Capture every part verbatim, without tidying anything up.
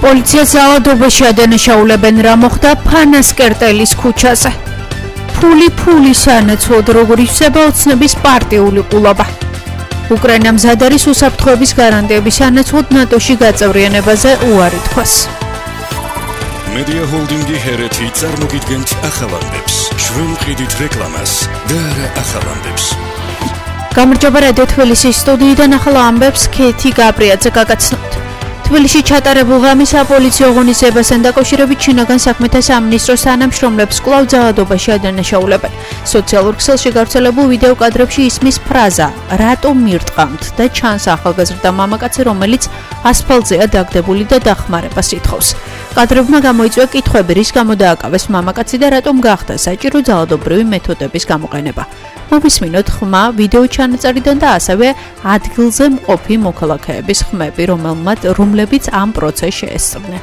პოლიცია ძალადობაში ადანაშაულებენ რა მოხდა ფანას კერტელის ქუჩაზე. ფული ფულის ანაცვლოდ როგორ ივსება ოცნების პარტიული ყულობა. უკრაინა მზად არის უსაფრთხოების გარანტიების ანაცვლოდ ნატოში გაწევრიანებაზე უარი თქვას. Media Holdingi ჰერეთი წარმოგიდგენთ ახალანდებს, შვენყიდით რეკლამას და არა ახალანდებს. გამარჯობა რადიო თბილისის სტუდიიდან ახალ ამბებს ქეთი გაბრიაძე გაგაცნობთ. თბილისში ჩატარებულ ღამის საპოლიციო ღონისძიებასთან დაკავშირებით შინაგან საქმეთა სამინისტროს თანამშრომლებს კვლავ ძალადობაში ადანაშაულებენ. სოციალურ ქსელში გავრცელებულ ვიდეო კადრებში ისმის ფრაზა „რატომ მირტყამთ“ და ჩანს ახალგაზრდა მამაკაცი, რომელიც ასფალტზეა დაგდებული და დახმარებას ითხოვს. კადრებმა გამოიწვია კითხვები, რის გამო დააკავეს მამაკაცი და რატომ გახდა საჭირო ძალადობრივი მეთოდების გამოყენება. მოვისმინოთ ხმა ვიდეო ჩანაწერიდან და ასევე ადგილზე მყოფი მოქალაქეების ხმები, რომელმაც რომლებიც ამ პროცესს შეესწრნენ.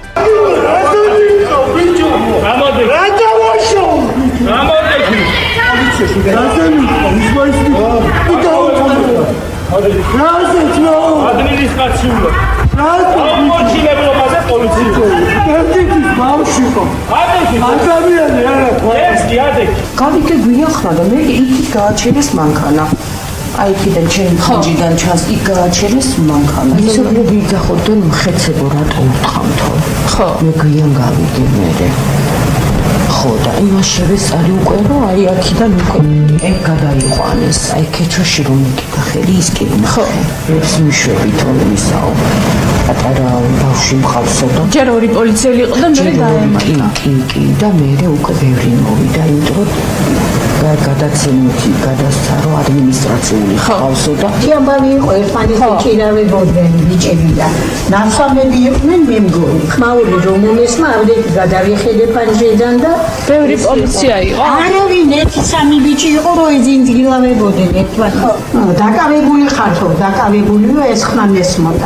გავიქე გვიახლა და მე იქით გააჩერეს მანქანა. აი კიდე ჩემი ხანჯიდან ჩანს იქ გააჩერეს მანქანა. ისე რომ ვიძახოთ და მხეცებო რატომ ვთქვამთო. ხო, მე გვიან გავიგე მერე. ხო და იმას შევეწარი უკვე რომ აი აქიდან უკვე ეგ გადაიყვანეს. აი ქეჩოში რომ მიკიდა ხელი ის კი ხო. ეს მიშვებით რომ ისაო. პატარა ბავშვი მყავსო და ჯერ ორი პოლიციელი იყო და მე დაემატა. კი, კი და მე უკვე ბევრი მოვიდა, იმიტომ რომ გადაცემითი გადასცა რომ ადმინისტრაციული ხავსო და ამბავი იყო ერთმანეთს ეჭირავებოდნენ ბიჭები და ნაცვამები იყვნენ მე მგონი ხმაური რომ მომესმა ამდენი გადავიხედე პანჯრიდან და ბევრი პოლიცია იყო არავინ ერთი სამი ბიჭი იყო რომ ეძინძგილავებოდნენ ერთმანეთს დაკავებული ხართო დაკავებულიო ეს ხმა მესმოდა.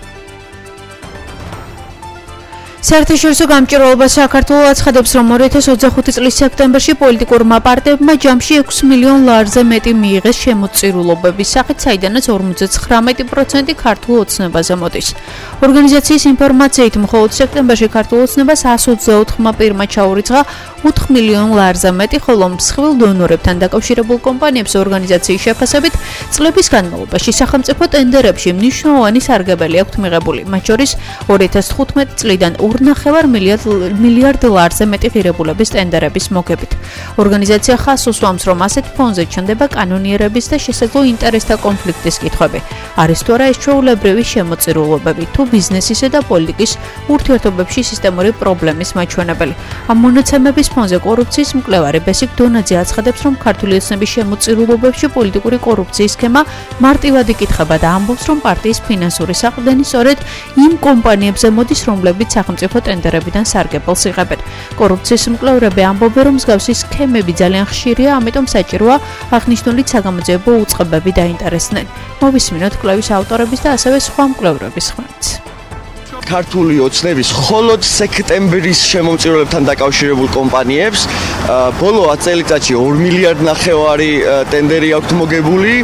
საერთაშორისო გამჭირვალობა საქართველოს აცხადებს, რომ ორი ათას ოცდახუთი წლის სექტემბერში პოლიტიკურმა პარტიებმა ჯამში ექვსი მილიონ ლარზე მეტი მიიღეს შემოწირულობების სახით, საიდანაც ორმოცდათხრამეტი პროცენტი ქართულ ოცნებაზე მოდის. ორგანიზაციის ინფორმაციით, მხოლოდ სექტემბერში ქართულ ოცნებას εκατს ოცდაოთხმა პირმა ჩაურიცხა ოთხ მილიონ ლარზე მეტი, ხოლო მსხვილ დონორებთან დაკავშირებულ კომპანიებს ორგანიზაციის შეფასებით წლების განმავლობაში სახელმწიფო ტენდერებში მნიშვნელოვანი სარგებელი აქვთ მიღებული, მათ შორის ორი ათას თხუთმეტი წლიდან ორნახევარ მილიარდ ლარზე მეტი ღირებულების ტენდერების მოგებით. ორგანიზაცია ხაზს უსვამს, რომ ასეთ ფონზე ჩნდება კანონიერების და შესაძლო ინტერესთა კონფლიქტის კითხვები. არის თუ არა ეს ჩვეულებრივი შემოწირულობები, თუ ბიზნესისა და პოლიტიკის ურთიერთობებში სისტემური პრობლემის მაჩვენებელი. ამ მონაცემების ფონზე კორუფციის მკვლევარი ბესიკ დონაძე აცხადებს, რომ ქართული ოცნების შემოწირულობებში პოლიტიკური კორუფციის სქემა მარტივად იკითხება და ამბობს, რომ პარტიის ფინანსური საყრდენი სწორედ იმ კომპანიებზე მოდის, რომლებიც სახელმწიფო ტენდერებიდან სარგებელს იღებენ. კორუფციის მკვლევრები ამბობენ, რომ მსგავსი სქემები ძალიან ხშირია, ამიტომ საჭიროა აღნიშნული საგამოძიებო უწყებები დაინტერესდნენ. მოვისმინოთ კვლევის ავტორების და ასევე სხვა მკვლევრების ხმაც. ქართული ოცნების მხოლოდ სექტემბრის შემომწირულებთან დაკავშირებულ კომპანიებს ბოლო ათ წელიწადში ორ მილიარდ ნახევარი ტენდერი აქვთ მოგებული,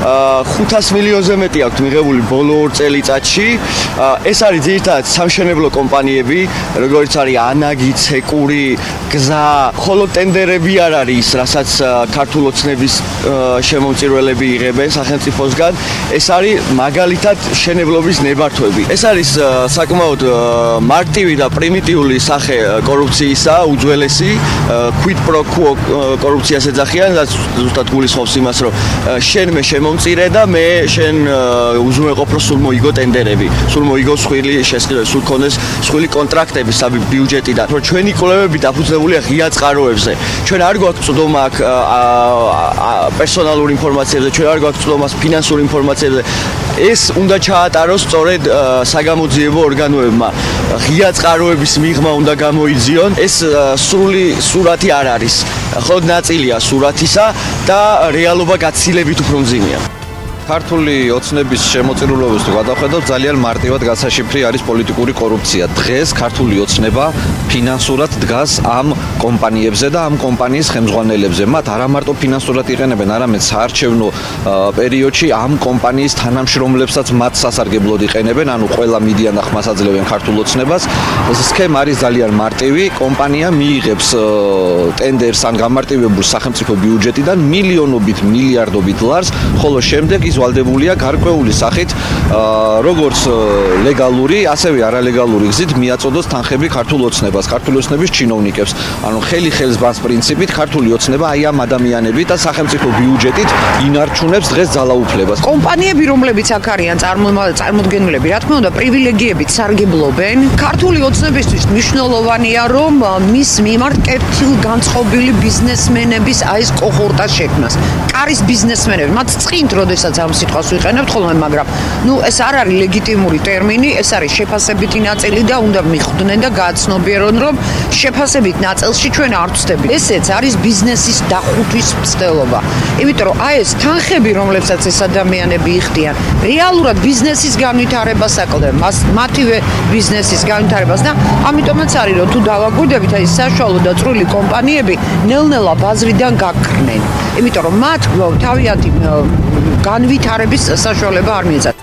ხუთას მილიონზე მეტი აქვთ მიღებული ბოლო ორ წელიწადში. ეს არის ძირითადად სამშენებლო კომპანიები, როგორც არის ანაგი, ცეკური, გზა, მხოლოდ ტენდერები არ არის, რასაც ქართულ ოცნების შემომწირულები იღებენ სახელმწიფოსგან. ეს არის მაგალითად შენებლობის ნებართვები. ეს არის საკმაოდ მარტივი და პრიმიტიული სახე კორუფციისა, უძველესი quid pro quo კორუფციას ეძახიან, რაც ზუსტად გულისხმობს იმას, რომ შენ მე შემომწირე და მე შენ უზრუნველყოფ რომ სულ მოიგო ტენდერები, სულ მოიგო სხვილი შესყიდვა, სულ ქონდეს სხვილი კონტრაქტები საბი ბიუჯეტიდან. რომ ჩვენი კვლევები დაფუძნებულია ღია წყაროებზე. ჩვენ არ გვაქვს წვდომა აქ პერსონალურ ინფორმაციებზე, ჩვენ არ გვაქვს წვდომა ფინანსურ ინფორმაციებზე. ეს უნდა ჩაატაროს სწორედ საგამოძიებო ორგანოებმა. ღია წყაროების მიღმა უნდა გამოიძიონ. ეს სრული სურათი არ არის. მხოლოდ ნაწილია სურათისა და რეალობა გაცილებით უფრო მძიმეა. ქართული ოცნების შემოწირულობებს თუ გადავხედოთ, ძალიან მარტივად გასაშიფრი არის პოლიტიკური კორუფცია. დღეს ქართული ოცნება ფინანსურად დგას ამ კომპანიებზე და ამ კომპანიის ხელმძღვანელებზე. მათ არა მარტო ფინანსურად იყენებენ, არამედ საარჩევნო პერიოდში ამ კომპანიის თანამშრომლებსაც მათ სასარგებლოდ იყენებენ, ანუ ყველა მიდიან და ხმას აძლევენ ქართულ ოცნებას. სქემა არის ძალიან მარტივი. კომპანია მიიღებს ტენდერს ან გამარტივებულ სახელმწიფო ბიუჯეტიდან მილიონობით, მილიარდობით ლარს, ხოლო შემდეგ ის ვალდებულია გარკვეული სახით როგორც ლეგალური, ასევე არალეგალური გზით მიაწოდოს თანხები ქართულ ოცნებას, ქართული ოცნების ჩინოვნიკებს. ანუ ხელი ხელს ბანს პრინციპით ქართული ოცნება აი ამ ადამიანებით და სახელმწიფო ბიუჯეტით ინარჩუნებს დღეს ძალაუფლებას. კომპანიები, რომლებიც აქ არიან წარმოდგენილები, რა თქმა უნდა, პრივილეგიებით სარგებლობენ. ქართული ოცნებისთვის მნიშვნელოვანია, რომ მის მიმართ კეთილგანწყობილი ბიზნესმენების აი ეს კოჰორტა შექმნას. კარის ბიზნესმენები, მათ წინთ, როდესაც ამ სიტყვას ვიყენებთ ხოლმე, მაგრამ ნუ ეს არ არის ლეგიტიმური ტერმინი, ეს არის შეფასებითი ნაწილი და უნდა მიხვდნენ და გააცნობიერონ, რომ შეფასებით ნაწილში ჩვენ არ ვწდებით. ესეც არის ბიზნესის დახუთვის მცდელობა. იმიტომ რომ აი ეს თანხები, რომლებსაც ეს ადამიანები იხდიან, რეალურად ბიზნესის განვითარებას აკლდენ, მათივე ბიზნესის განვითარებას და ამიტომაც არის, რომ თუ დავაკვირდებით, აი საშუალო და წვრილი კომპანიები ნელ-ნელა ბაზრიდან გაქრნენ. იმიტომ რომ მათ თავიანთი განვითარების საშუალება არ მიეცათ.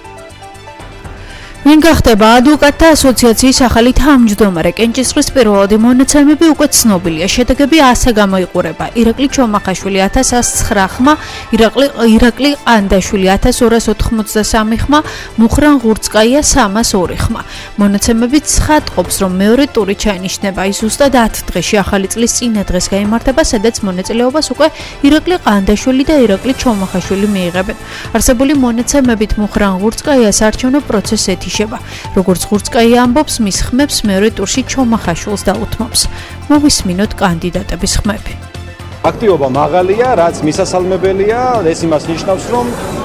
ვინ გახდება ადვოკატთა ასოციაციის ახალი თავმჯდომარე? კენჭისყრის პირველადი მონაცემები უკვე ცნობილია. შედეგები ასე გამოიყურება: ირაკლი ჩომახაშვილი ათას ასი ცხრა ხმა, ირაკლი ირაკლი ყანდაშვილი ათას ორას ოთხმოცდასამი ხმა, მუხრან ღურცკაია სამას ორი ხმა. მონაცემები ცხადყოფს, რომ მეორე ტური ჩაინიშნება ის ზუსტად ათ დღეში, ახალი წლის წინა დღეს გაიმართება, სადაც მონაწილეობას უკვე ირაკლი ყანდაშვილი და ირაკლი ჩომახაშვილი მიიღებენ. არსებული მონაცემებით მუხრან ღურცკაიას არჩევნო პროცესი როგორც ღურცკაია ამბობს, მის ხმებს მეორე ტურში ჩომახაშვილს დაუთმობს. მოვისმინოთ კანდიდატების ხმები. აქტივობა მაღალია, რაც მისასალმებელია, ეს იმას ნიშნავს, რომ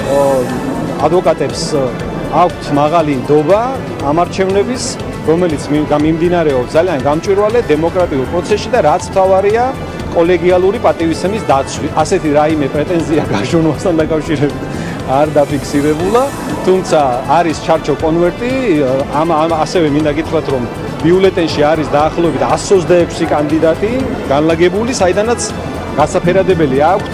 ადვოკატებს აქვთ მაღალი ნდობა ამ არჩევნების, რომელიც მიმდინარეობს ძალიან გამჭვირვალე დემოკრატიულ პროცესში და რაც მთავარია, კოლეგიალური პატივისცემის დაცვით. ასეთი რაიმე პრეტენზია გაშონვასთან დაკავშირებით არ დაფიქსირებულა, თუმცა არის ჩარჩო კონვერტი, ამ ასევე მინდა გითხრათ, რომ ბიულეტენში არის დაახლოებით εκατს ოცდაექვსი კანდიდატი განლაგებული, საიდანაც გასაფერადებელი აქვთ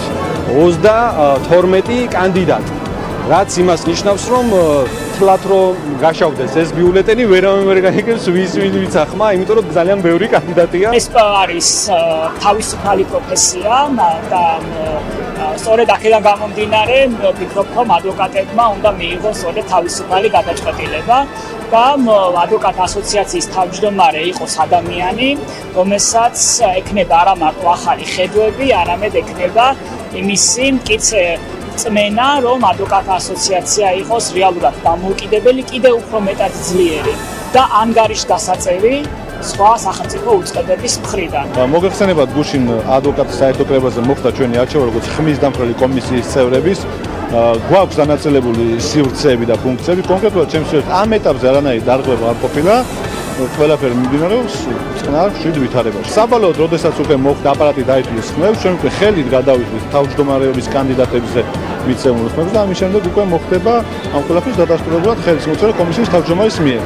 ოცდათორმეტი კანდიდატი. რაც იმას ნიშნავს, რომ თლათ რომ გაშავდეს ეს ბიულეტენი, ვერავინ ვერ გაიგებს ვის ვინც ახმა, იმიტომ რომ ძალიან ბევრი კანდიდატია. ეს არის თავისუფალი პროფესია და სწორედ აქედან გამომდინარე, ვფიქრობ, რომ ადვოკატებმა უნდა მიიღოს სწორედ თავისუფალი გადაწყვეტილება და ადვოკატ ასოციაციის თავმჯდომარე იყოს ადამიანი, რომელსაც ექნება არა მარტო ახალი ხედვები, არამედ ექნება იმისი მკიცე წმენა, რომ ადვოკატ ასოციაცია იყოს რეალურად დამოუკიდებელი, კიდევ უფრო მეტად ძლიერი და ანგარიშგასაწევი სხვა სახელმწიფო უწყებების მხრიდან. მოგეხსენებათ გუშინ ადვოკატის საერთო კრებაზე მოხდა ჩვენი არჩევა, როგორც ხმის დამხრელი კომისიის წევრების. გვაქვს განაწილებული სივრცეები და ფუნქციები. კონკრეტულად ჩემს შორის ამ ეტაპზე არანაირი დარღვევა არ ყოფილა. ყველაფერი მიმდინარეობს წყნარ შვიდ ვითარებაში. საბოლოოდ, როდესაც უკვე მოხდა აპარატი დაითვლეს ხმებს, ჩვენ უკვე ხელით გადავიდეთ თავმჯდომარეობის კანდიდატებზე მიცემულ ხმებს და ამის შემდეგ უკვე მოხდება ამ ყველაფრის დადასტურებლად ხელისმოწერა კომისიის თავმჯდომარის მიერ.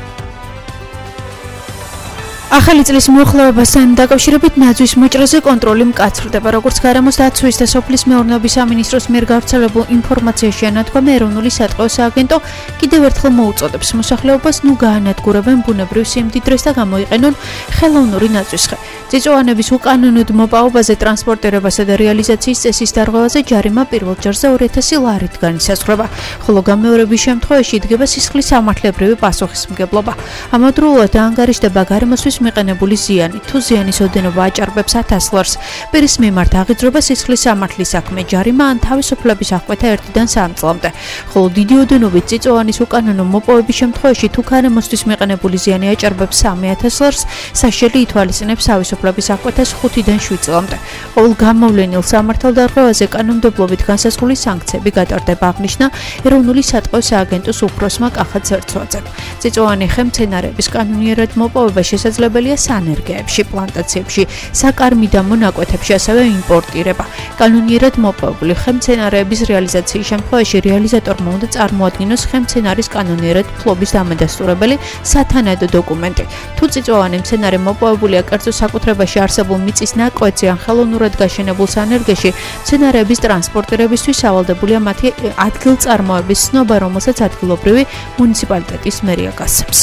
ახალი წლის მოხლევებასთან დაკავშირებით ნაძვის მოჭრაზე კონტროლი მკაცრდება. როგორც გარემოს დაცვის და სოფლის მეურნეობის სამინისტროს მიერ გავრცელებულ ინფორმაციაში ანათქვამი, ეროვნული სატყეო სააგენტო კიდევ ერთხელ მოუწოდებს მოსახლეობას ნუ გაანადგურებენ ბუნებრივ სიმდიდრეს და გამოიყენონ ხელოვნური ნაძვისხე. წიწვოვანების უკანონოდ მოპოვებაზე, ტრანსპორტირებასა და რეალიზაციის წესის დარღვევაზე ჯარიმა პირველ ჯერზე ორი ათასი ლარით განისაზღვრება, ხოლო გამეორების შემთხვევაში იდგება სისხლის სამართლებრივი პასუხისმგებლობა. ამავდროულად ანგარიშდება გარემოსთვის მიყენებული ზიანი. თუ ზიანის ოდენობა აჭარბებს ათას ლარს, პირის მიმართ აღიძრება სისხლის სამართლის საქმე, ჯარიმა ან თავისუფლების აღკვეთა ერთიდან სამ წლამდე. ხოლო დიდი ოდენობით წიწვოვანის უკანონო მოპოვების შემთხვევაში, თუ გარემოსთვის მიყენებული ზიანი აჭარბებს სამი ათას ლარს, საშელი ითვალისწინებს თავისუფლების აღკვეთას ხუთიდან შვიდ წლამდე. ყოველ გამოვლენილ სამართალდარღვევაზე კანონმდებლობით განსაზღვრული სანქციები გატარდება, აღნიშნა ეროვნული სატყეო სააგენტოს უფროსმა კახა ცერცვაძემ. წიწვოვანი ხე მცენარეების კანონიერად მოპოვება შესაძლებელი შესაძლებელია სანერგეებში, პლანტაციებში, საკარმიდამო ნაკვეთებში, ასევე იმპორტირება. კანონიერად მოპოვებული ხემცენარეების რეალიზაციის შემთხვევაში რეალიზატორმა უნდა წარმოადგინოს ხემცენარის კანონიერად ფლობის დამადასტურებელი სათანადო დოკუმენტი. თუ წიწვოვანი მცენარე მოპოვებულია კერძო საკუთრებაში არსებულ მიწის ნაკვეთზე ან ხელოვნურად გაშენებულ სანერგეში, მცენარეების ტრანსპორტირებისთვის სავალდებულია მათი ადგილწარმოების ცნობა, რომელსაც ადგილობრივი მუნიციპალიტეტის მერია გასცემს.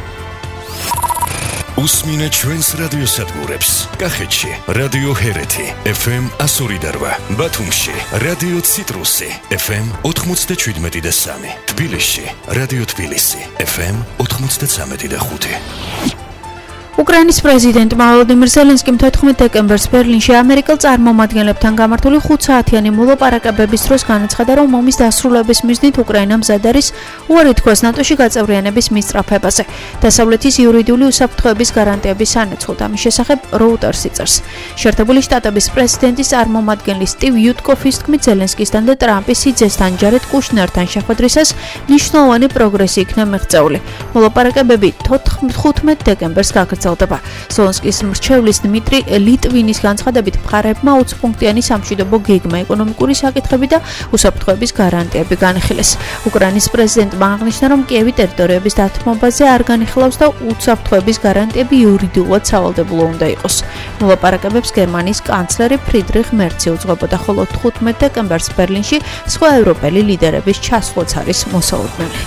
უსმინე ჩვენს რადიოსადგურებს. კახეთში რადიო ჰერეთი ეფ ემ εκατო ორი და რვა, ბათუმში რადიო ციტრუსი ეფ ემ ოთხმოცდაშვიდმეტი და სამი, თბილისში რადიო თბილისი ეფ ემ ოთხმოცდაცამეტი და ხუთი. უკრაინის პრეზიდენტმა ვოლოდიმირ ზელენსკიმ თოთხმეტ დეკემბერს ბერლინში ამერიკელ წარმომადგენლებთან გამართული ხუთ საათიანი მოლაპარაკებების დროს განაცხადა, რომ ომის დასრულების მიზნით უკრაინა მზად არის უარი თქვას ნატოში გაწევრიანების მისწრაფებაზე. დასავლეთის იურიდიული უსაფრთხოების გარანტიების სანაცვლოდ ამის შესახებ როუტერსი წერს. შეერთებული შტატების პრეზიდენტის წარმომადგენელი სტივ იუტკოფის თქმით, ზელენსკისთან და ტრამპის სიძესთან ჯარედ კუშნერთან შეხვედრისას მნიშვნელოვანი პროგრესი იქნა მიღწეული. მოლაპარაკებები თოთხმეტ დეკემბერს გაგრძელდა. ზელენსკის მრჩევლის დმიტრი ლიტვინის განცხადებით, მხარეებმა ოცპუნქტიანი სამშვიდობო გეგმა, ეკონომიკური საკითხები და უსაფრთხოების გარანტიები განიხილეს. უკრაინის პრეზიდენტმა აღნიშნა, რომ კიევი ტერიტორიების დათმობაზე არ განიხილავს და უსაფრთხოების გარანტიები იურიდიულად სავალდებულო უნდა იყოს. მოლაპარაკებებს გერმანიის კანცლერი ფრიდრიხ მერცი უძღვებოდა, ხოლო თხუთმეტ დეკემბერს ბერლინში სხვა ევროპელი ლიდერების ჩასვლაც არის მოსალოდნელი.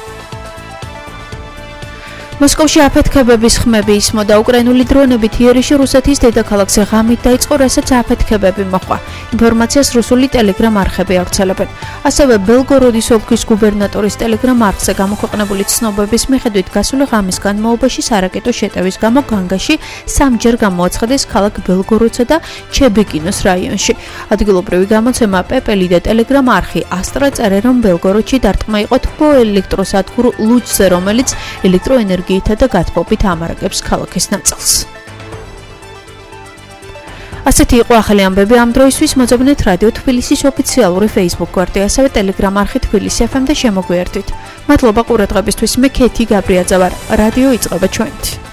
მოსკოვში აფეთქებების ხმები ისმოდა. უკრაინული დრონებით იერიში რუსეთის დედაქალაქზე ღამით დაიწყო, რასაც აფეთქებები მოჰყვა. ინფორმაციას რუსული ტელეგრამ არხები ავრცელებენ. ასევე ბელგოროდის ოლქის გუბერნატორის ტელეგრამ არხზე გამოქვეყნებული ცნობების მიხედვით, გასული ღამის განმავლობაში სარაკეტო შეტევის გამო განგაში სამჯერ გამოაცხადეს ქალაქ ბელგოროდსა და ჩებეკინოს რაიონში. ადგილობრივი გამოცემა პეპელი და ტელეგრამ არხი ასტრა წერენ, რომ ბელგოროდში დარტყმა იყო თბოელექტროსადგურ ლუჩზე, რომელიც ელექტროენერგიით და გათბობით ამარაგებს ქალაქის ნაწილს. ასეთი იყო ახალი ამბები ამ დროისთვის. მოძებნეთ რადიო თბილისის ოფიციალური Facebook გვერდი, ასევე Telegram არხი თბილისი ეფ ემ და შემოგვიერთვით. მადლობა ყურადღებისთვის. მე ქეთი გაბრიაძე ვარ. რადიო იწყება ჩვენით.